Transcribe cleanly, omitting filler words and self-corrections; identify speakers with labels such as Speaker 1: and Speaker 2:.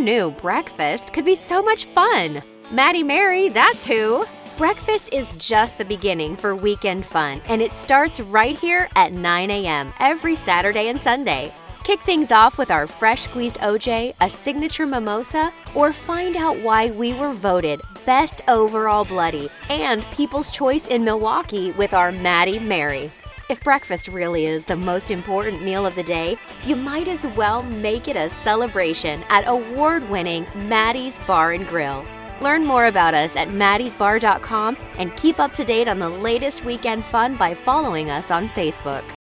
Speaker 1: knew breakfast could be so much fun? Maddie Mary, that's who! Breakfast is just the beginning for weekend fun, and it starts right here at 9 a.m. every Saturday and Sunday. Kick things off with our fresh squeezed OJ, a signature mimosa, or find out why we were voted Best Overall Bloody and People's Choice in Milwaukee with our Maddie Mary. If breakfast really is the most important meal of the day, you might as well make it a celebration at award-winning Maddie's Bar and Grill. Learn more about us at maddiesbar.com and keep up to date on the latest weekend fun by following us on Facebook.